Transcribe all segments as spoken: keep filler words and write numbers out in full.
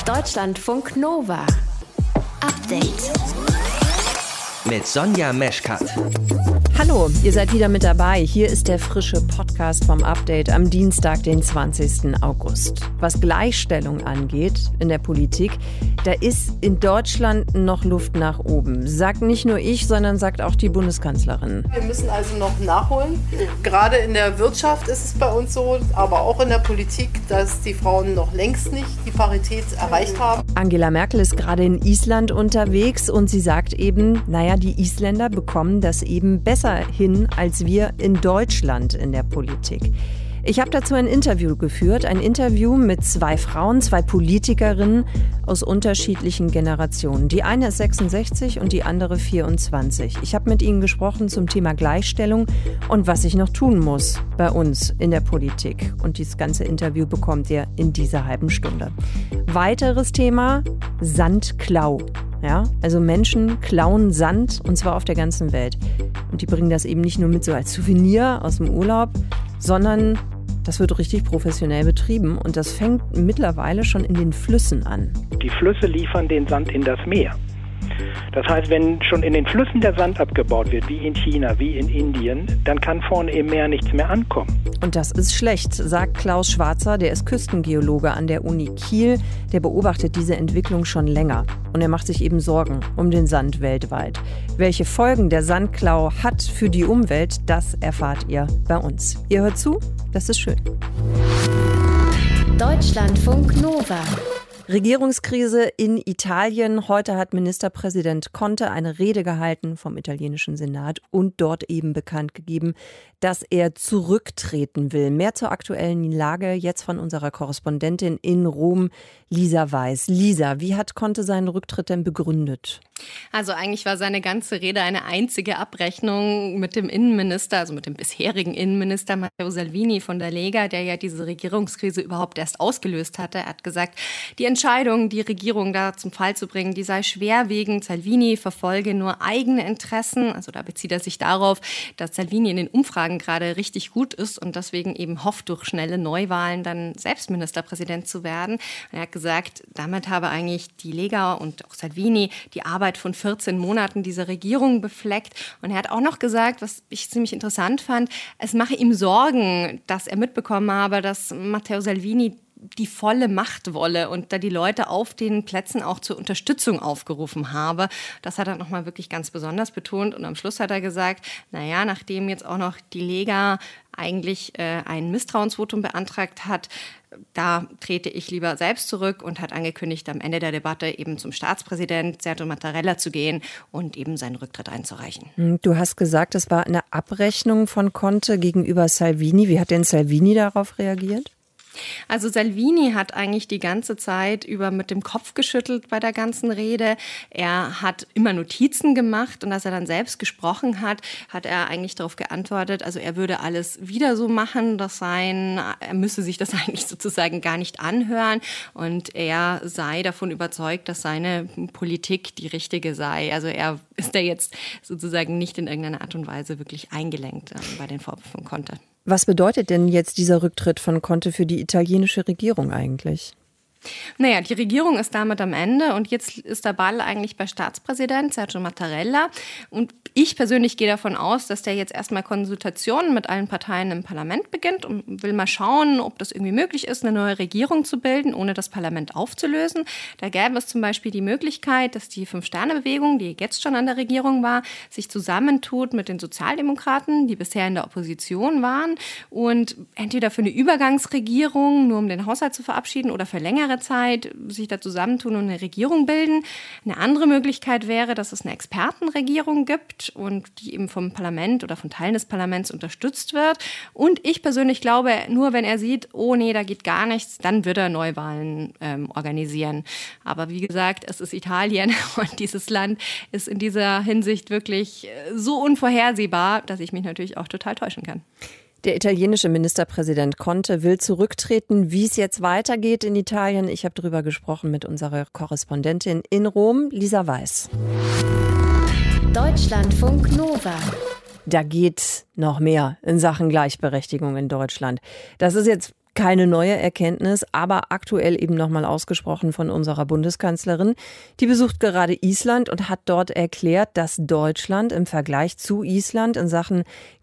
Deutschlandfunk Nova. Update. Mit Sonja Meschkat. Hallo, ihr seid wieder mit dabei. Hier ist der frische Podcast vom Update am Dienstag, den zwanzigsten August. Was Gleichstellung angeht in der Politik, da ist in Deutschland noch Luft nach oben. Sagt nicht nur ich, sondern sagt auch die Bundeskanzlerin. Wir müssen also noch nachholen. Gerade in der Wirtschaft ist es bei uns so, aber auch in der Politik, dass die Frauen noch längst nicht die Parität erreicht haben. Angela Merkel ist gerade in Island unterwegs und sie sagt eben, naja, die Isländer bekommen das eben besser hin als wir in Deutschland in der Politik. Ich habe dazu ein Interview geführt, ein Interview mit zwei Frauen, zwei Politikerinnen aus unterschiedlichen Generationen. Die eine ist sechsundsechzig und die andere vierundzwanzig. Ich habe mit ihnen gesprochen zum Thema Gleichstellung und was ich noch tun muss bei uns in der Politik. Und dieses ganze Interview bekommt ihr in dieser halben Stunde. Weiteres Thema: Sandklau. Ja, also Menschen klauen Sand, und zwar auf der ganzen Welt. Und die bringen das eben nicht nur mit so als Souvenir aus dem Urlaub, sondern das wird richtig professionell betrieben. Und das fängt mittlerweile schon in den Flüssen an. Die Flüsse liefern den Sand in das Meer. Das heißt, wenn schon in den Flüssen der Sand abgebaut wird, wie in China, wie in Indien, dann kann vorne im Meer nichts mehr ankommen. Und das ist schlecht, sagt Klaus Schwarzer, der ist Küstengeologe an der Uni Kiel. Der beobachtet diese Entwicklung schon länger. Und er macht sich eben Sorgen um den Sand weltweit. Welche Folgen der Sandklau hat für die Umwelt, das erfahrt ihr bei uns. Ihr hört zu, das ist schön. Deutschlandfunk Nova. Regierungskrise in Italien. Heute hat Ministerpräsident Conte eine Rede gehalten vom italienischen Senat und dort eben bekannt gegeben, dass er zurücktreten will. Mehr zur aktuellen Lage jetzt von unserer Korrespondentin in Rom, Lisa Weiß. Lisa, wie hat Conte seinen Rücktritt denn begründet? Also eigentlich war seine ganze Rede eine einzige Abrechnung mit dem Innenminister, also mit dem bisherigen Innenminister Matteo Salvini von der Lega, der ja diese Regierungskrise überhaupt erst ausgelöst hatte. Er hat gesagt, die Entscheidung, die Regierung da zum Fall zu bringen, die sei schwerwiegend. Salvini verfolge nur eigene Interessen. Also da bezieht er sich darauf, dass Salvini in den Umfragen gerade richtig gut ist und deswegen eben hofft, durch schnelle Neuwahlen dann selbst Ministerpräsident zu werden. Er hat gesagt, damit habe eigentlich die Lega und auch Salvini die Arbeit von vierzehn Monaten dieser Regierung befleckt. Und er hat auch noch gesagt, was ich ziemlich interessant fand, es mache ihm Sorgen, dass er mitbekommen habe, dass Matteo Salvini die volle Macht wolle und da die Leute auf den Plätzen auch zur Unterstützung aufgerufen habe. Das hat er nochmal wirklich ganz besonders betont. Und am Schluss hat er gesagt, naja, nachdem jetzt auch noch die Lega eigentlich äh, ein Misstrauensvotum beantragt hat, da trete ich lieber selbst zurück, und hat angekündigt, am Ende der Debatte eben zum Staatspräsident Sergio Mattarella zu gehen und eben seinen Rücktritt einzureichen. Du hast gesagt, es war eine Abrechnung von Conte gegenüber Salvini. Wie hat denn Salvini darauf reagiert? Also Salvini hat eigentlich die ganze Zeit über mit dem Kopf geschüttelt bei der ganzen Rede. Er hat immer Notizen gemacht, und als er dann selbst gesprochen hat, hat er eigentlich darauf geantwortet, also er würde alles wieder so machen, das sein, er müsse sich das eigentlich sozusagen gar nicht anhören, und er sei davon überzeugt, dass seine Politik die richtige sei. Also er ist da jetzt sozusagen nicht in irgendeiner Art und Weise wirklich eingelenkt äh, bei den Vorwürfen von Conte. Was bedeutet denn jetzt dieser Rücktritt von Conte für die italienische Regierung eigentlich? Naja, die Regierung ist damit am Ende, und jetzt ist der Ball eigentlich bei Staatspräsident Sergio Mattarella. Und ich persönlich gehe davon aus, dass der jetzt erstmal Konsultationen mit allen Parteien im Parlament beginnt und will mal schauen, ob das irgendwie möglich ist, eine neue Regierung zu bilden, ohne das Parlament aufzulösen. Da gäbe es zum Beispiel die Möglichkeit, dass die Fünf-Sterne-Bewegung, die jetzt schon an der Regierung war, sich zusammentut mit den Sozialdemokraten, die bisher in der Opposition waren, und entweder für eine Übergangsregierung, nur um den Haushalt zu verabschieden, oder für längere Zeit sich da zusammentun und eine Regierung bilden. Eine andere Möglichkeit wäre, dass es eine Expertenregierung gibt und die eben vom Parlament oder von Teilen des Parlaments unterstützt wird. Und ich persönlich glaube, nur wenn er sieht, oh nee, da geht gar nichts, dann wird er Neuwahlen ähm, organisieren. Aber wie gesagt, es ist Italien, und dieses Land ist in dieser Hinsicht wirklich so unvorhersehbar, dass ich mich natürlich auch total täuschen kann. Der italienische Ministerpräsident Conte will zurücktreten. Wie es jetzt weitergeht in Italien, ich habe darüber gesprochen mit unserer Korrespondentin in Rom, Lisa Weiß. Deutschlandfunk Nova. Da geht noch mehr in Sachen Gleichberechtigung in Deutschland. Das ist jetzt Keine neue Erkenntnis, aber aktuell eben nochmal ausgesprochen von unserer Bundeskanzlerin. Die besucht gerade Island und hat dort erklärt, dass Deutschland im Vergleich zu Island in Sachen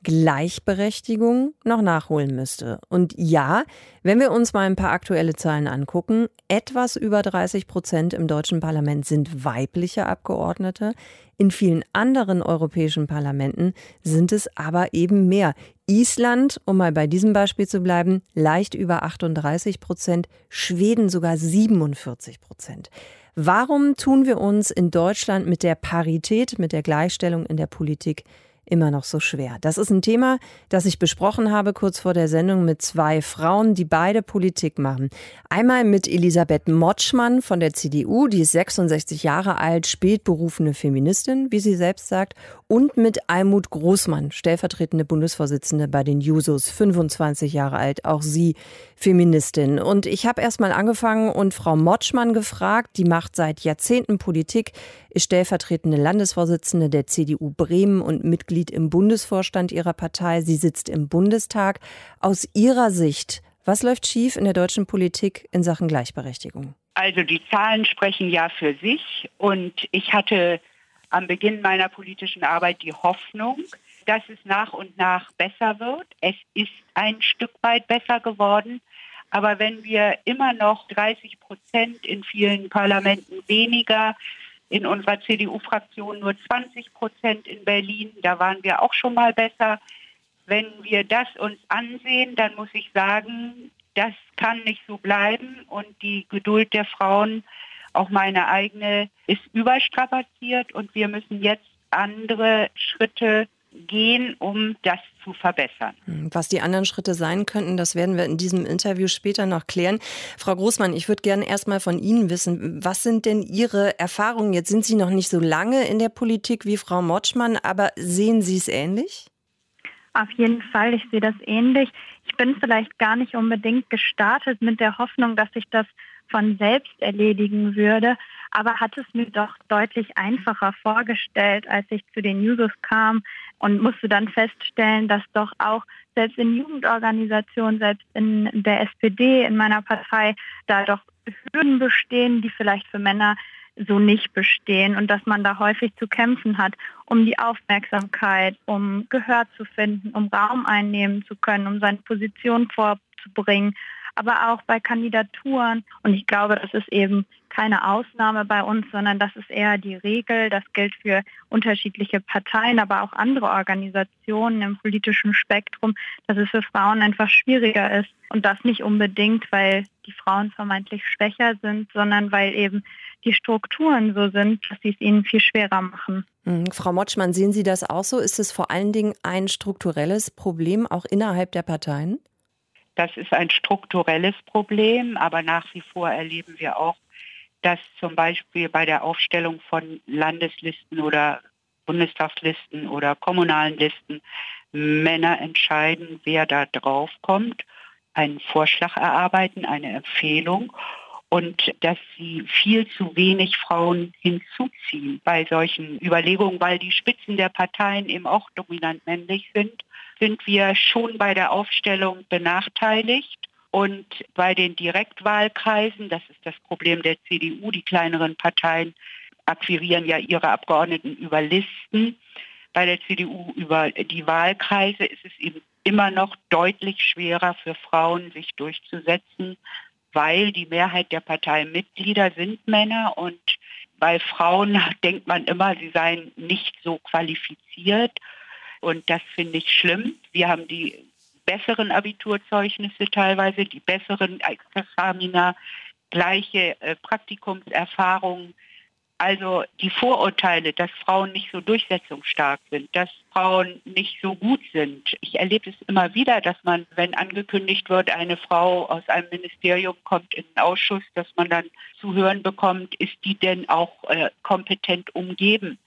Gleichberechtigung noch nachholen müsste. Und ja, wenn wir uns mal ein paar aktuelle Zahlen angucken, etwas über dreißig Prozent im deutschen Parlament sind weibliche Abgeordnete. In vielen anderen europäischen Parlamenten sind es aber eben mehr. Island, um mal bei diesem Beispiel zu bleiben, leicht über achtunddreißig Prozent, Schweden sogar siebenundvierzig Prozent. Warum tun wir uns in Deutschland mit der Parität, mit der Gleichstellung in der Politik immer noch so schwer? Das ist ein Thema, das ich besprochen habe kurz vor der Sendung mit zwei Frauen, die beide Politik machen. Einmal mit Elisabeth Motschmann von der C D U, die ist sechsundsechzig Jahre alt, spätberufene Feministin, wie sie selbst sagt, und mit Almuth Großmann, stellvertretende Bundesvorsitzende bei den Jusos, fünfundzwanzig Jahre alt, auch sie Feministin. Und ich habe erst mal angefangen und Frau Motschmann gefragt, die macht seit Jahrzehnten Politik, ist stellvertretende Landesvorsitzende der C D U Bremen und Mitglied im Bundesvorstand ihrer Partei. Sie sitzt im Bundestag. Aus ihrer Sicht, was läuft schief in der deutschen Politik in Sachen Gleichberechtigung? Also die Zahlen sprechen ja für sich und ich hatte am Beginn meiner politischen Arbeit die Hoffnung, dass es nach und nach besser wird. Es ist ein Stück weit besser geworden. Aber wenn wir immer noch dreißig Prozent in vielen Parlamenten weniger, in unserer C D U-Fraktion nur zwanzig Prozent in Berlin, da waren wir auch schon mal besser. Wenn wir das uns ansehen, dann muss ich sagen, das kann nicht so bleiben und die Geduld der Frauen, auch meine eigene, ist überstrapaziert und wir müssen jetzt andere Schritte gehen, um das zu verbessern. Was die anderen Schritte sein könnten, das werden wir in diesem Interview später noch klären. Frau Großmann, ich würde gerne erst mal von Ihnen wissen, was sind denn Ihre Erfahrungen? Jetzt sind Sie noch nicht so lange in der Politik wie Frau Motschmann, aber sehen Sie es ähnlich? Auf jeden Fall, ich sehe das ähnlich. Ich bin vielleicht gar nicht unbedingt gestartet mit der Hoffnung, dass sich das von selbst erledigen würde, aber hat es mir doch deutlich einfacher vorgestellt, als ich zu den Jusos kam und musste dann feststellen, dass doch auch selbst in Jugendorganisationen, selbst in der S P D, in meiner Partei, da doch Hürden bestehen, die vielleicht für Männer so nicht bestehen und dass man da häufig zu kämpfen hat, um die Aufmerksamkeit, um Gehör zu finden, um Raum einnehmen zu können, um seine Position vorzubringen, aber auch bei Kandidaturen. Und ich glaube, das ist eben keine Ausnahme bei uns, sondern das ist eher die Regel. Das gilt für unterschiedliche Parteien, aber auch andere Organisationen im politischen Spektrum, dass es für Frauen einfach schwieriger ist. Und das nicht unbedingt, weil die Frauen vermeintlich schwächer sind, sondern weil eben die Strukturen so sind, dass sie es ihnen viel schwerer machen. Mhm. Frau Motschmann, sehen Sie das auch so? Ist es vor allen Dingen ein strukturelles Problem auch innerhalb der Parteien? Das ist ein strukturelles Problem, aber nach wie vor erleben wir auch, dass zum Beispiel bei der Aufstellung von Landeslisten oder Bundestagslisten oder kommunalen Listen Männer entscheiden, wer da drauf kommt, einen Vorschlag erarbeiten, eine Empfehlung und dass sie viel zu wenig Frauen hinzuziehen bei solchen Überlegungen, weil die Spitzen der Parteien eben auch dominant männlich sind, sind wir schon bei der Aufstellung benachteiligt. Und bei den Direktwahlkreisen, das ist das Problem der C D U, die kleineren Parteien akquirieren ja ihre Abgeordneten über Listen. Bei der C D U über die Wahlkreise ist es eben immer noch deutlich schwerer für Frauen, sich durchzusetzen, weil die Mehrheit der Parteimitglieder sind Männer und bei Frauen denkt man immer, sie seien nicht so qualifiziert. Und das finde ich schlimm. Wir haben die besseren Abiturzeugnisse teilweise, die besseren Examina, gleiche äh, Praktikumserfahrungen. Also die Vorurteile, dass Frauen nicht so durchsetzungsstark sind, dass Frauen nicht so gut sind. Ich erlebe es immer wieder, dass man, wenn angekündigt wird, eine Frau aus einem Ministerium kommt in den Ausschuss, dass man dann zu hören bekommt, ist die denn auch äh, kompetent umgeben?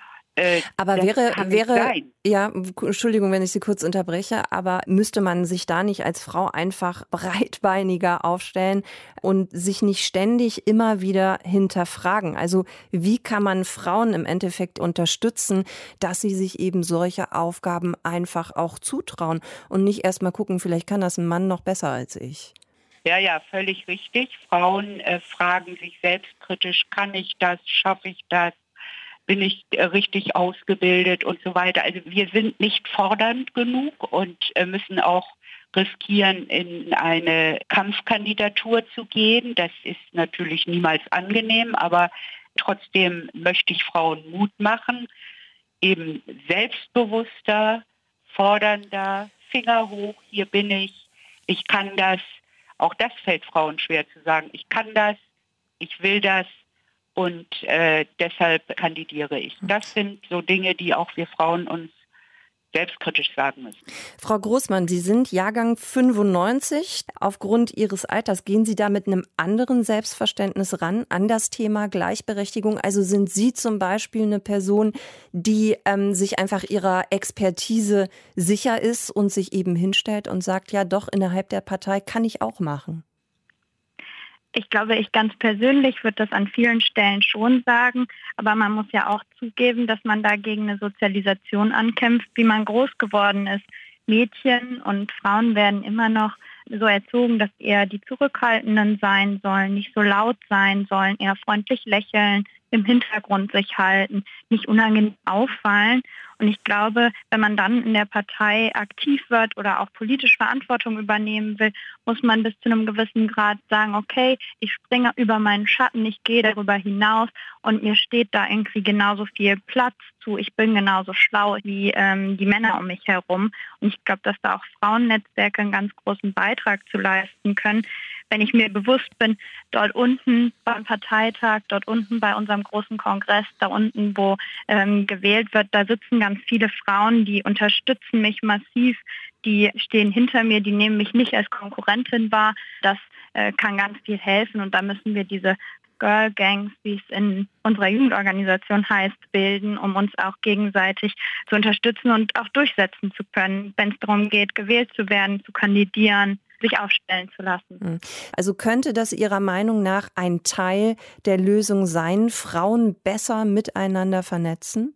Äh, aber wäre, wäre, ja, Entschuldigung, wenn ich Sie kurz unterbreche, aber müsste man sich da nicht als Frau einfach breitbeiniger aufstellen und sich nicht ständig immer wieder hinterfragen? Also wie kann man Frauen im Endeffekt unterstützen, dass sie sich eben solche Aufgaben einfach auch zutrauen und nicht erst mal gucken, vielleicht kann das ein Mann noch besser als ich? Ja, ja, völlig richtig. Frauen äh, fragen sich selbstkritisch, kann ich das, schaffe ich das, bin ich äh, richtig ausgebildet und so weiter. Also wir sind nicht fordernd genug und äh, müssen auch riskieren, in eine Kampfkandidatur zu gehen. Das ist natürlich niemals angenehm, aber trotzdem möchte ich Frauen Mut machen, eben selbstbewusster, fordernder, Finger hoch, hier bin ich, ich kann das. Auch das fällt Frauen schwer zu sagen. Ich kann das, ich will das und äh, deshalb kandidiere ich. Das sind so Dinge, die auch wir Frauen uns selbstkritisch sagen müssen. Frau Großmann, Sie sind Jahrgang fünfundneunzig. Aufgrund Ihres Alters gehen Sie da mit einem anderen Selbstverständnis ran an das Thema Gleichberechtigung. Also sind Sie zum Beispiel eine Person, die ähm, sich einfach ihrer Expertise sicher ist und sich eben hinstellt und sagt, ja doch, innerhalb der Partei kann ich auch machen? Ich glaube, ich ganz persönlich würde das an vielen Stellen schon sagen, aber man muss ja auch zugeben, dass man da gegen eine Sozialisation ankämpft, wie man groß geworden ist. Mädchen und Frauen werden immer noch so erzogen, dass eher die Zurückhaltenden sein sollen, nicht so laut sein sollen, eher freundlich lächeln, im Hintergrund sich halten, nicht unangenehm auffallen. Und ich glaube, wenn man dann in der Partei aktiv wird oder auch politisch Verantwortung übernehmen will, muss man bis zu einem gewissen Grad sagen, okay, ich springe über meinen Schatten, ich gehe darüber hinaus und mir steht da irgendwie genauso viel Platz zu. Ich bin genauso schlau wie ähm, die Männer um mich herum. Und ich glaube, dass da auch Frauennetzwerke einen ganz großen Beitrag zu leisten können. Wenn ich mir bewusst bin, dort unten beim Parteitag, dort unten bei unserem großen Kongress, da unten, wo ähm, gewählt wird, da sitzen ganz viele Frauen, die unterstützen mich massiv, die stehen hinter mir, die nehmen mich nicht als Konkurrentin wahr. Das äh, kann ganz viel helfen und da müssen wir diese Girl Gangs, wie es in unserer Jugendorganisation heißt, bilden, um uns auch gegenseitig zu unterstützen und auch durchsetzen zu können, wenn es darum geht, gewählt zu werden, zu kandidieren, sich aufstellen zu lassen. Also könnte das Ihrer Meinung nach ein Teil der Lösung sein, Frauen besser miteinander vernetzen?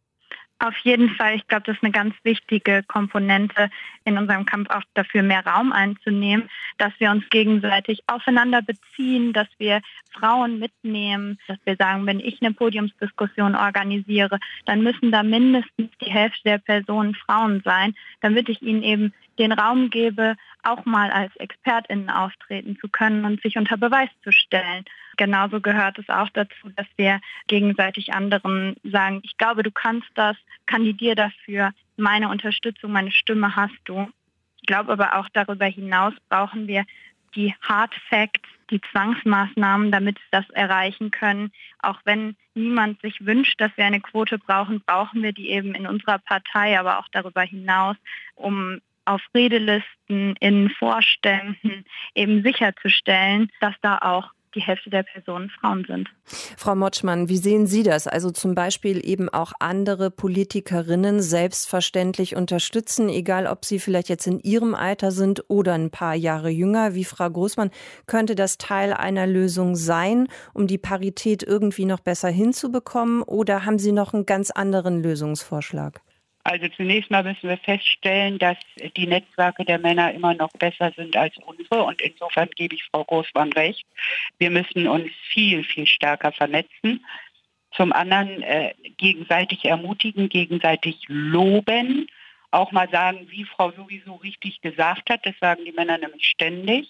Auf jeden Fall. Ich glaube, das ist eine ganz wichtige Komponente in unserem Kampf, auch dafür mehr Raum einzunehmen, dass wir uns gegenseitig aufeinander beziehen, dass wir Frauen mitnehmen, dass wir sagen, wenn ich eine Podiumsdiskussion organisiere, dann müssen da mindestens die Hälfte der Personen Frauen sein, damit ich ihnen eben den Raum gebe, auch mal als ExpertInnen auftreten zu können und sich unter Beweis zu stellen. Genauso gehört es auch dazu, dass wir gegenseitig anderen sagen, ich glaube, du kannst das, kandidier dafür, meine Unterstützung, meine Stimme hast du. Ich glaube aber auch darüber hinaus brauchen wir die Hard Facts, die Zwangsmaßnahmen, damit wir das erreichen können. Auch wenn niemand sich wünscht, dass wir eine Quote brauchen, brauchen wir die eben in unserer Partei, aber auch darüber hinaus, um auf Redelisten, in Vorständen eben sicherzustellen, dass da auch die Hälfte der Personen Frauen sind. Frau Motschmann, wie sehen Sie das? Also zum Beispiel eben auch andere Politikerinnen selbstverständlich unterstützen, egal ob sie vielleicht jetzt in Ihrem Alter sind oder ein paar Jahre jünger, wie Frau Großmann. Könnte das Teil einer Lösung sein, um die Parität irgendwie noch besser hinzubekommen? Oder haben Sie noch einen ganz anderen Lösungsvorschlag? Also zunächst mal müssen wir feststellen, dass die Netzwerke der Männer immer noch besser sind als unsere und insofern gebe ich Frau Großmann recht. Wir müssen uns viel, viel stärker vernetzen. Zum anderen äh, gegenseitig ermutigen, gegenseitig loben, auch mal sagen, wie Frau sowieso richtig gesagt hat, das sagen die Männer nämlich ständig.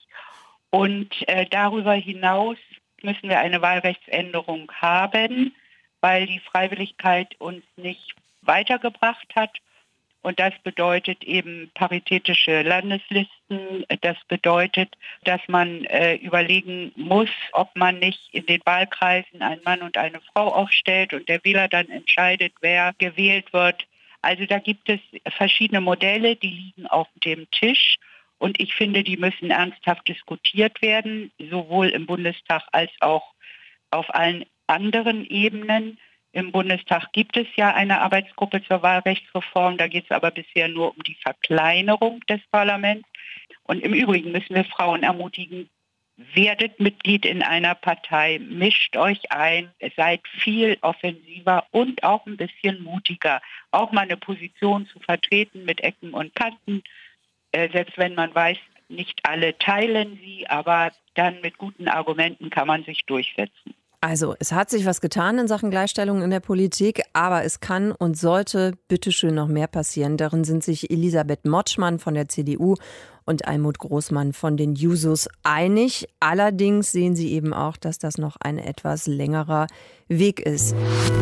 Und äh, darüber hinaus müssen wir eine Wahlrechtsänderung haben, weil die Freiwilligkeit uns nicht weitergebracht hat. Und das bedeutet eben paritätische Landeslisten. Das bedeutet, dass man äh, überlegen muss, ob man nicht in den Wahlkreisen einen Mann und eine Frau aufstellt und der Wähler dann entscheidet, wer gewählt wird. Also da gibt es verschiedene Modelle, die liegen auf dem Tisch. Und ich finde, die müssen ernsthaft diskutiert werden, sowohl im Bundestag als auch auf allen anderen Ebenen. Im Bundestag gibt es ja eine Arbeitsgruppe zur Wahlrechtsreform. Da geht es aber bisher nur um die Verkleinerung des Parlaments. Und im Übrigen müssen wir Frauen ermutigen, werdet Mitglied in einer Partei, mischt euch ein, seid viel offensiver und auch ein bisschen mutiger. Auch mal eine Position zu vertreten mit Ecken und Kanten, äh, selbst wenn man weiß, Nicht alle teilen sie, aber dann mit guten Argumenten kann man sich durchsetzen. Also, es hat sich was getan in Sachen Gleichstellung in der Politik, aber es kann und sollte bitteschön noch mehr passieren. Darin sind sich Elisabeth Motschmann von der C D U und Almuth Großmann von den Jusos einig. Allerdings sehen sie eben auch, dass das noch ein etwas längerer Weg ist.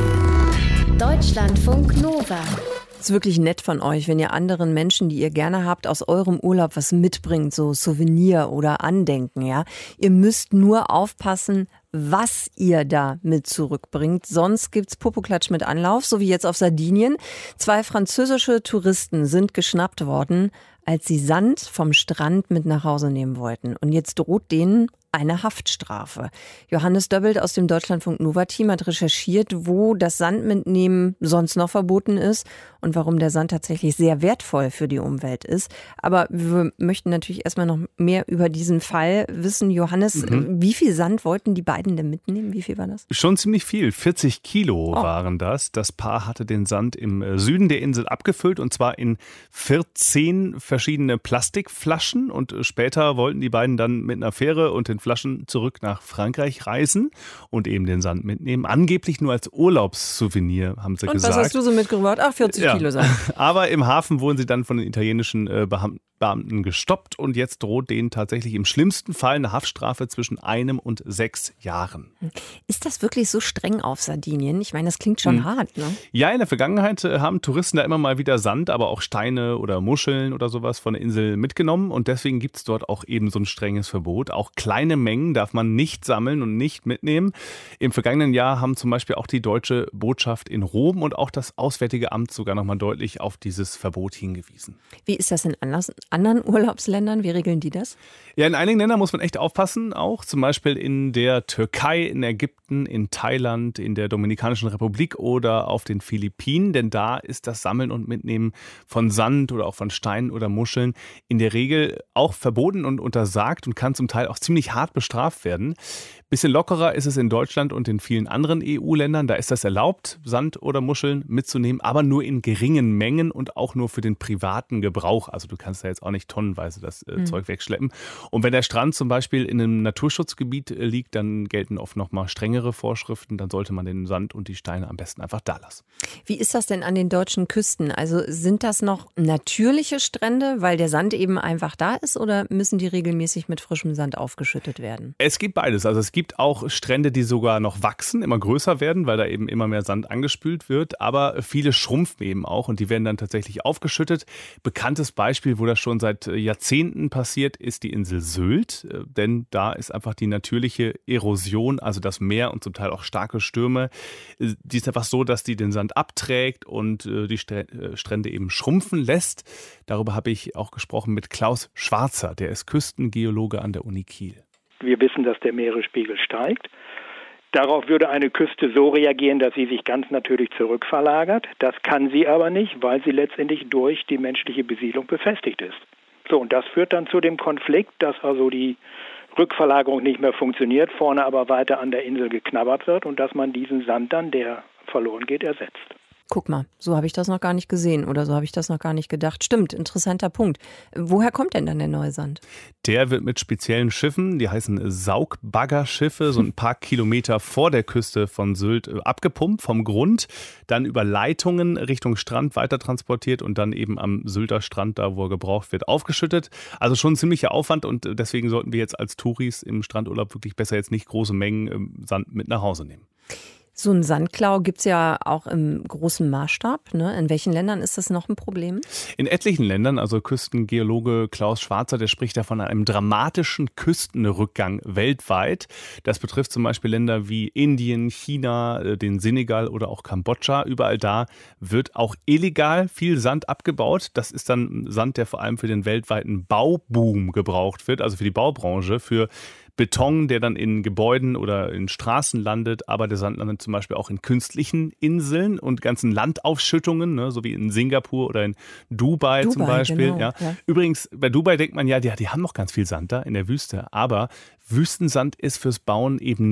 Deutschlandfunk Nova. Es ist wirklich nett von euch, wenn ihr anderen Menschen, die ihr gerne habt, aus eurem Urlaub was mitbringt, so Souvenir oder Andenken, ja. Ihr müsst nur aufpassen, was ihr da mit zurückbringt. Sonst gibt's Popoklatsch mit Anlauf, so wie jetzt auf Sardinien. Zwei französische Touristen sind geschnappt worden, als sie Sand vom Strand mit nach Hause nehmen wollten. Und jetzt droht denen eine Haftstrafe. Johannes Döbbelt aus dem Deutschlandfunk Nova-Team hat recherchiert, wo das Sandmitnehmen sonst noch verboten ist und warum der Sand tatsächlich sehr wertvoll für die Umwelt ist. Aber wir möchten natürlich erstmal noch mehr über diesen Fall wissen. Johannes, mhm. wie viel Sand wollten die beiden denn mitnehmen? Wie viel war das? Schon ziemlich viel. vierzig Kilo Oh. waren das. Das Paar hatte den Sand im Süden der Insel abgefüllt und zwar in vierzehn verschiedene Plastikflaschen. Und später wollten die beiden dann mit einer Fähre und den Flaschen zurück nach Frankreich reisen und eben den Sand mitnehmen. Angeblich nur als Urlaubssouvenir, haben sie und gesagt. was hast du so mitgebracht? Ach, vierzig Ja. Kilo Sand. Aber im Hafen wurden sie dann von den italienischen äh, Beam- Beamten gestoppt und jetzt droht denen tatsächlich im schlimmsten Fall eine Haftstrafe zwischen einem und sechs Jahren. Ist das wirklich so streng auf Sardinien? Ich meine, das klingt schon Hm. hart, ne? Ja, in der Vergangenheit äh, haben Touristen da immer mal wieder Sand, aber auch Steine oder Muscheln oder sowas von der Insel mitgenommen und deswegen gibt es dort auch eben so ein strenges Verbot. Auch kleine Mengen darf man nicht sammeln und nicht mitnehmen. Im vergangenen Jahr haben zum Beispiel auch die deutsche Botschaft in Rom und auch das Auswärtige Amt sogar nochmal deutlich auf dieses Verbot hingewiesen. Wie ist das in anders- anderen Urlaubsländern? Wie regeln die das? Ja, in einigen Ländern muss man echt aufpassen, auch zum Beispiel in der Türkei, in Ägypten, in Thailand, in der Dominikanischen Republik oder auf den Philippinen, denn da ist das Sammeln und Mitnehmen von Sand oder auch von Steinen oder Muscheln in der Regel auch verboten und untersagt und kann zum Teil auch ziemlich hart bestraft werden. Bisschen lockerer ist es in Deutschland und in vielen anderen E U-Ländern. Da ist das erlaubt, Sand oder Muscheln mitzunehmen, aber nur in geringen Mengen und auch nur für den privaten Gebrauch. Also du kannst da jetzt auch nicht tonnenweise das äh, mhm. Zeug wegschleppen. Und wenn der Strand zum Beispiel in einem Naturschutzgebiet äh, liegt, dann gelten oft noch mal strengere Vorschriften. Dann sollte man den Sand und die Steine am besten einfach da lassen. Wie ist das denn an den deutschen Küsten? Also sind das noch natürliche Strände, weil der Sand eben einfach da ist, oder müssen die regelmäßig mit frischem Sand aufgeschüttet werden? Es gibt beides. Also es gibt auch Strände, die sogar noch wachsen, immer größer werden, weil da eben immer mehr Sand angespült wird. Aber viele schrumpfen eben auch und die werden dann tatsächlich aufgeschüttet. Bekanntes Beispiel, wo das schon seit Jahrzehnten passiert, ist die Insel Sylt. Denn da ist einfach die natürliche Erosion, also das Meer und zum Teil auch starke Stürme. Die ist einfach so, dass die den Sand abträgt und die Strände eben schrumpfen lässt. Darüber habe ich auch gesprochen mit Klaus Schwarzer, der ist Küstengeologe an der Uni Kiel. Wir wissen, dass der Meeresspiegel steigt. Darauf würde eine Küste so reagieren, dass sie sich ganz natürlich zurückverlagert. Das kann sie aber nicht, weil sie letztendlich durch die menschliche Besiedlung befestigt ist. So, und das führt dann zu dem Konflikt, dass also die Rückverlagerung nicht mehr funktioniert, vorne aber weiter an der Insel geknabbert wird und dass man diesen Sand dann, der verloren geht, ersetzt. Guck mal, so habe ich das noch gar nicht gesehen oder so habe ich das noch gar nicht gedacht. Stimmt, interessanter Punkt. Woher kommt denn dann der neue Sand? Der wird mit speziellen Schiffen, die heißen Saugbaggerschiffe, so ein paar Kilometer vor der Küste von Sylt abgepumpt vom Grund, dann über Leitungen Richtung Strand weiter transportiert und dann eben am Sylter Strand, da wo er gebraucht wird, aufgeschüttet. Also schon ein ziemlicher Aufwand und deswegen sollten wir jetzt als Touris im Strandurlaub wirklich besser jetzt nicht große Mengen Sand mit nach Hause nehmen. So ein Sandklau gibt es ja auch im großen Maßstab, ne? In welchen Ländern ist das noch ein Problem? In etlichen Ländern, also Küstengeologe Klaus Schwarzer, der spricht da von einem dramatischen Küstenrückgang weltweit. Das betrifft zum Beispiel Länder wie Indien, China, den Senegal oder auch Kambodscha. Überall da wird auch illegal viel Sand abgebaut. Das ist dann Sand, der vor allem für den weltweiten Bauboom gebraucht wird, also für die Baubranche, für Beton, der dann in Gebäuden oder in Straßen landet, aber der Sand landet zum Beispiel auch in künstlichen Inseln und ganzen Landaufschüttungen, ne, so wie in Singapur oder in Dubai, Dubai zum Beispiel. genau, ja. Ja. Übrigens, bei Dubai denkt man ja, die, die haben noch ganz viel Sand da in der Wüste, aber Wüstensand ist fürs Bauen eben nicht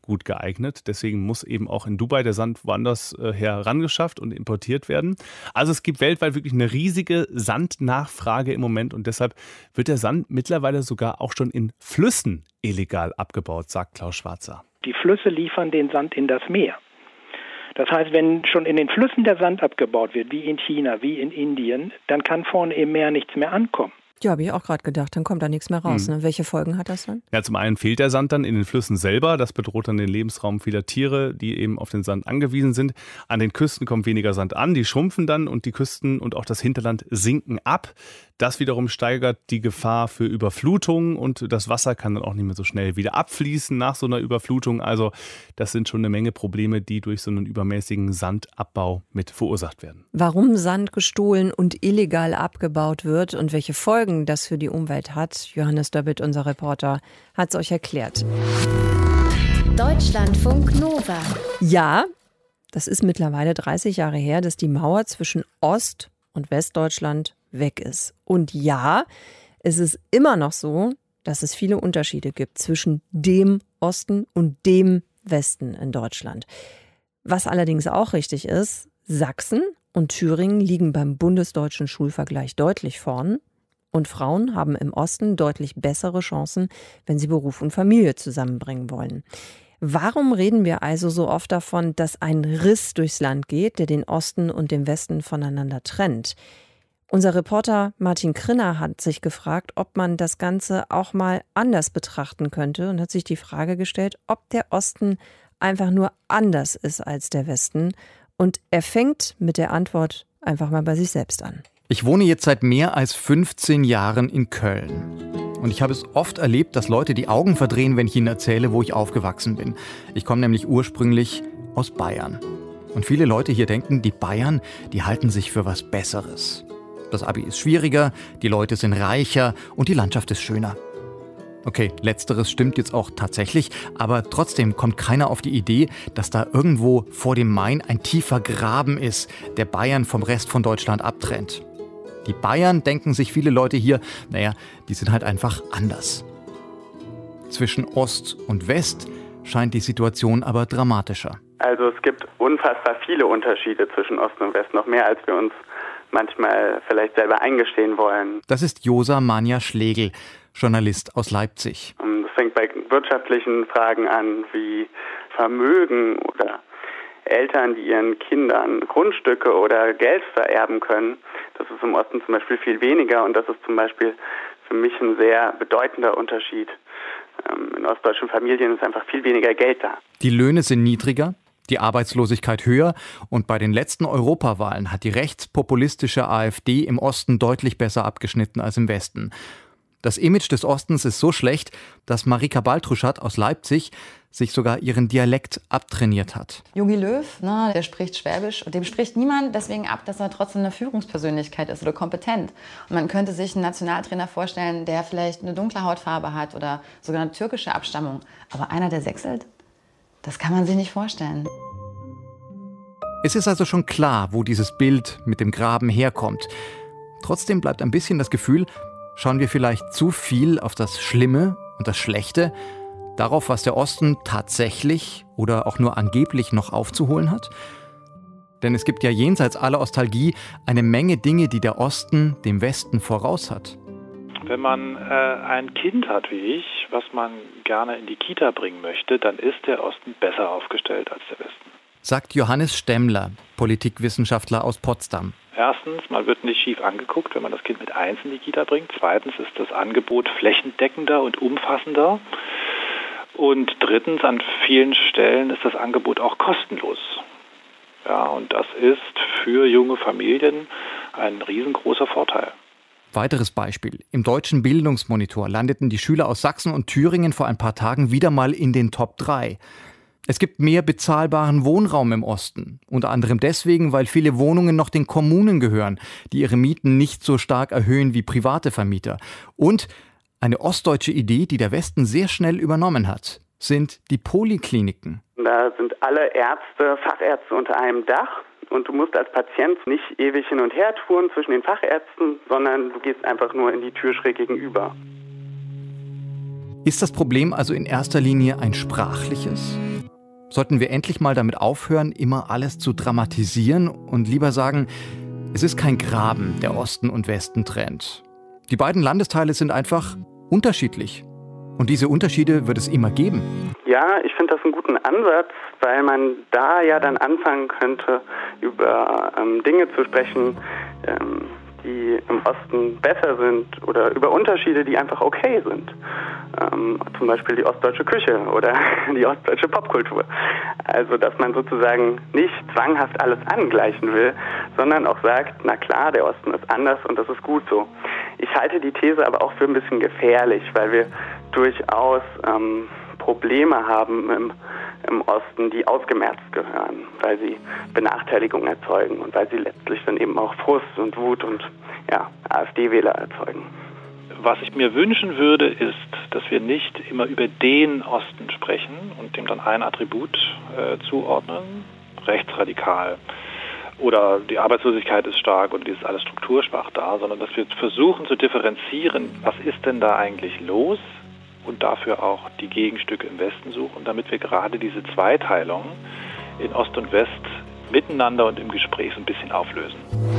gut geeignet. Deswegen muss eben auch in Dubai der Sand woanders äh, herangeschafft und importiert werden. Also es gibt weltweit wirklich eine riesige Sandnachfrage im Moment und deshalb wird der Sand mittlerweile sogar auch schon in Flüssen illegal abgebaut, sagt Klaus Schwarzer. Die Flüsse liefern den Sand in das Meer. Das heißt, wenn schon in den Flüssen der Sand abgebaut wird, wie in China, wie in Indien, dann kann vorne im Meer nichts mehr ankommen. Ja, habe ich auch gerade gedacht, dann kommt da nichts mehr raus. Hm. Ne? Welche Folgen hat das dann? Ja, zum einen fehlt der Sand dann in den Flüssen selber. Das bedroht dann den Lebensraum vieler Tiere, die eben auf den Sand angewiesen sind. An den Küsten kommt weniger Sand an, die schrumpfen dann und die Küsten und auch das Hinterland sinken ab. Das wiederum steigert die Gefahr für Überflutungen und das Wasser kann dann auch nicht mehr so schnell wieder abfließen nach so einer Überflutung. Also das sind schon eine Menge Probleme, die durch so einen übermäßigen Sandabbau mit verursacht werden. Warum Sand gestohlen und illegal abgebaut wird und welche Folgen das für die Umwelt hat, Johannes Döbbelt, unser Reporter, hat es euch erklärt. Deutschlandfunk Nova. Ja, das ist mittlerweile dreißig Jahre her, dass die Mauer zwischen Ost- und Westdeutschland weg ist. Und ja, es ist immer noch so, dass es viele Unterschiede gibt zwischen dem Osten und dem Westen in Deutschland. Was allerdings auch richtig ist, Sachsen und Thüringen liegen beim bundesdeutschen Schulvergleich deutlich vorn. Und Frauen haben im Osten deutlich bessere Chancen, wenn sie Beruf und Familie zusammenbringen wollen. Warum reden wir also so oft davon, dass ein Riss durchs Land geht, der den Osten und den Westen voneinander trennt? Unser Reporter Martin Krinner hat sich gefragt, ob man das Ganze auch mal anders betrachten könnte und hat sich die Frage gestellt, ob der Osten einfach nur anders ist als der Westen. Und er fängt mit der Antwort einfach mal bei sich selbst an. Ich wohne jetzt seit mehr als fünfzehn Jahren in Köln. Und ich habe es oft erlebt, dass Leute die Augen verdrehen, wenn ich ihnen erzähle, wo ich aufgewachsen bin. Ich komme nämlich ursprünglich aus Bayern. Und viele Leute hier denken, die Bayern, die halten sich für was Besseres. Das Abi ist schwieriger, die Leute sind reicher und die Landschaft ist schöner. Okay, letzteres stimmt jetzt auch tatsächlich, aber trotzdem kommt keiner auf die Idee, dass da irgendwo vor dem Main ein tiefer Graben ist, der Bayern vom Rest von Deutschland abtrennt. Die Bayern, denken sich viele Leute hier, naja, die sind halt einfach anders. Zwischen Ost und West scheint die Situation aber dramatischer. Also es gibt unfassbar viele Unterschiede zwischen Ost und West, noch mehr als wir uns manchmal vielleicht selber eingestehen wollen. Das ist Josa Manja Schlegel, Journalist aus Leipzig. Das fängt bei wirtschaftlichen Fragen an, wie Vermögen oder Eltern, die ihren Kindern Grundstücke oder Geld vererben können. Das ist im Osten zum Beispiel viel weniger und das ist zum Beispiel für mich ein sehr bedeutender Unterschied. In ostdeutschen Familien ist einfach viel weniger Geld da. Die Löhne sind niedriger, die Arbeitslosigkeit höher und bei den letzten Europawahlen hat die rechtspopulistische AfD im Osten deutlich besser abgeschnitten als im Westen. Das Image des Ostens ist so schlecht, dass Marika Baltruschat aus Leipzig sich sogar ihren Dialekt abtrainiert hat. Jogi Löw, ne, der spricht Schwäbisch und dem spricht niemand deswegen ab, dass er trotzdem eine Führungspersönlichkeit ist oder kompetent. Und man könnte sich einen Nationaltrainer vorstellen, der vielleicht eine dunkle Hautfarbe hat oder sogar eine türkische Abstammung. Aber einer, der sächselt, das kann man sich nicht vorstellen. Es ist also schon klar, wo dieses Bild mit dem Graben herkommt. Trotzdem bleibt ein bisschen das Gefühl, schauen wir vielleicht zu viel auf das Schlimme und das Schlechte, darauf, was der Osten tatsächlich oder auch nur angeblich noch aufzuholen hat? Denn es gibt ja jenseits aller Nostalgie eine Menge Dinge, die der Osten dem Westen voraus hat. Wenn man äh, ein Kind hat wie ich, was man gerne in die Kita bringen möchte, dann ist der Osten besser aufgestellt als der Westen. Sagt Johannes Stemmler, Politikwissenschaftler aus Potsdam. Erstens, man wird nicht schief angeguckt, wenn man das Kind mit eins in die Kita bringt. Zweitens ist das Angebot flächendeckender und umfassender. Und drittens, an vielen Stellen ist das Angebot auch kostenlos. Ja, und das ist für junge Familien ein riesengroßer Vorteil. Weiteres Beispiel. Im deutschen Bildungsmonitor landeten die Schüler aus Sachsen und Thüringen vor ein paar Tagen wieder mal in den Top drei. Es gibt mehr bezahlbaren Wohnraum im Osten. Unter anderem deswegen, weil viele Wohnungen noch den Kommunen gehören, die ihre Mieten nicht so stark erhöhen wie private Vermieter. Und eine ostdeutsche Idee, die der Westen sehr schnell übernommen hat, sind die Polikliniken. Da sind alle Ärzte, Fachärzte unter einem Dach. Und du musst als Patient nicht ewig hin und her touren zwischen den Fachärzten, sondern du gehst einfach nur in die Tür schräg gegenüber. Ist das Problem also in erster Linie ein sprachliches? Sollten wir endlich mal damit aufhören, immer alles zu dramatisieren und lieber sagen, es ist kein Graben, der Osten und Westen trennt. Die beiden Landesteile sind einfach unterschiedlich. Und diese Unterschiede wird es immer geben. Ja, ich finde das einen guten Ansatz, weil man da ja dann anfangen könnte, über ähm, Dinge zu sprechen, ähm, die im Osten besser sind oder über Unterschiede, die einfach okay sind. Ähm, zum Beispiel die ostdeutsche Küche oder die ostdeutsche Popkultur. Also, dass man sozusagen nicht zwanghaft alles angleichen will, sondern auch sagt, na klar, der Osten ist anders und das ist gut so. Ich halte die These aber auch für ein bisschen gefährlich, weil wir durchaus ähm, Probleme haben im, im Osten, die ausgemerzt gehören, weil sie Benachteiligung erzeugen und weil sie letztlich dann eben auch Frust und Wut und ja, AfD-Wähler erzeugen. Was ich mir wünschen würde, ist, dass wir nicht immer über den Osten sprechen und dem dann ein Attribut äh, zuordnen, rechtsradikal oder die Arbeitslosigkeit ist stark oder die ist alles strukturschwach da, sondern dass wir versuchen zu differenzieren, was ist denn da eigentlich los und dafür auch die Gegenstücke im Westen suchen, damit wir gerade diese Zweiteilung in Ost und West miteinander und im Gespräch so ein bisschen auflösen.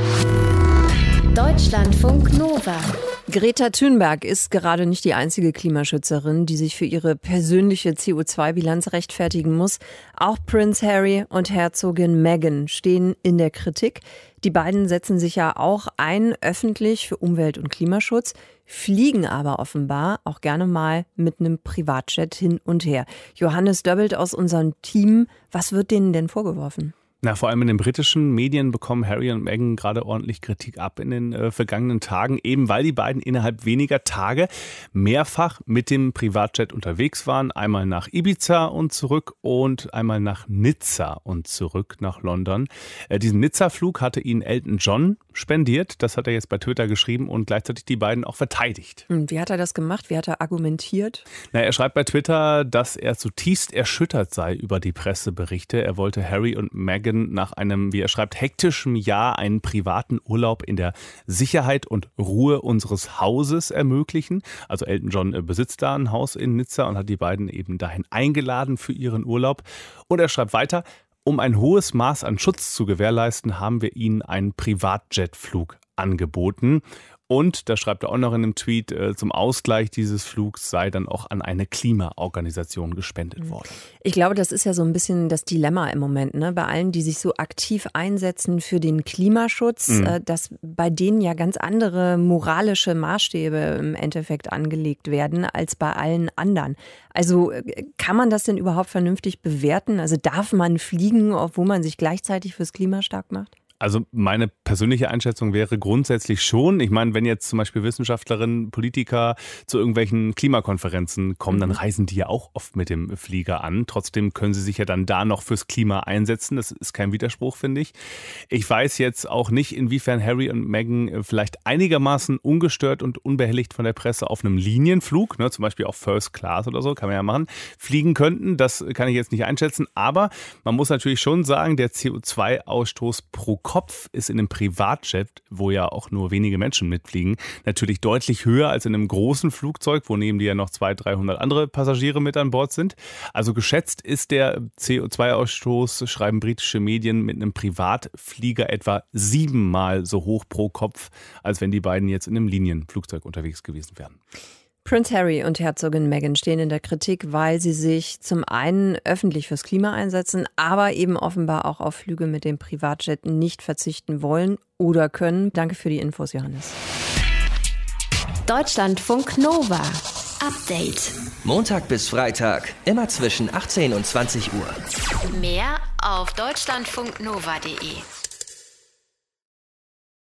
Deutschlandfunk Nova. Greta Thunberg ist gerade nicht die einzige Klimaschützerin, die sich für ihre persönliche C O zwei Bilanz rechtfertigen muss. Auch Prince Harry und Herzogin Meghan stehen in der Kritik. Die beiden setzen sich ja auch ein öffentlich für Umwelt- und Klimaschutz, fliegen aber offenbar auch gerne mal mit einem Privatjet hin und her. Johannes Döbbelt aus unserem Team, was wird denen denn vorgeworfen? Na, vor allem in den britischen Medien bekommen Harry und Meghan gerade ordentlich Kritik ab in den äh, vergangenen Tagen, eben weil die beiden innerhalb weniger Tage mehrfach mit dem Privatjet unterwegs waren. Einmal nach Ibiza und zurück und einmal nach Nizza und zurück nach London. Äh, diesen Nizza-Flug hatte ihnen Elton John spendiert. Das hat er jetzt bei Twitter geschrieben und gleichzeitig die beiden auch verteidigt. Und wie hat er das gemacht? Wie hat er argumentiert? Na, er schreibt bei Twitter, dass er zutiefst erschüttert sei über die Presseberichte. Er wollte Harry und Meghan nach einem, wie er schreibt, hektischen Jahr einen privaten Urlaub in der Sicherheit und Ruhe unseres Hauses ermöglichen. Also Elton John besitzt da ein Haus in Nizza und hat die beiden eben dahin eingeladen für ihren Urlaub. Und er schreibt weiter, um ein hohes Maß an Schutz zu gewährleisten, haben wir ihnen einen Privatjetflug angeboten. Und, da schreibt er auch noch in einem Tweet, äh, zum Ausgleich dieses Flugs sei dann auch an eine Klimaorganisation gespendet worden. Ich glaube, das ist ja so ein bisschen das Dilemma im Moment, ne? Bei allen, die sich so aktiv einsetzen für den Klimaschutz, mhm. äh, dass bei denen ja ganz andere moralische Maßstäbe im Endeffekt angelegt werden als bei allen anderen. Also kann man das denn überhaupt vernünftig bewerten? Also darf man fliegen, obwohl man sich gleichzeitig fürs Klima stark macht? Also meine persönliche Einschätzung wäre grundsätzlich schon, ich meine, wenn jetzt zum Beispiel Wissenschaftlerinnen, Politiker zu irgendwelchen Klimakonferenzen kommen, dann reisen die ja auch oft mit dem Flieger an. Trotzdem können sie sich ja dann da noch fürs Klima einsetzen. Das ist kein Widerspruch, finde ich. Ich weiß jetzt auch nicht, inwiefern Harry und Meghan vielleicht einigermaßen ungestört und unbehelligt von der Presse auf einem Linienflug, ne, zum Beispiel auch First Class oder so, kann man ja machen, fliegen könnten. Das kann ich jetzt nicht einschätzen. Aber man muss natürlich schon sagen, der C O zwei Ausstoß pro Kopf ist in einem Privatjet, wo ja auch nur wenige Menschen mitfliegen, natürlich deutlich höher als in einem großen Flugzeug, wo neben dir ja noch zweihundert, dreihundert andere Passagiere mit an Bord sind. Also geschätzt ist der C O zwei Ausstoß, schreiben britische Medien, mit einem Privatflieger etwa siebenmal so hoch pro Kopf, als wenn die beiden jetzt in einem Linienflugzeug unterwegs gewesen wären. Prince Harry und Herzogin Meghan stehen in der Kritik, weil sie sich zum einen öffentlich fürs Klima einsetzen, aber eben offenbar auch auf Flüge mit dem Privatjet nicht verzichten wollen oder können. Danke für die Infos, Johannes. Deutschlandfunk Nova. Update. Montag bis Freitag, immer zwischen achtzehn und zwanzig Uhr. Mehr auf deutschlandfunknova punkt de.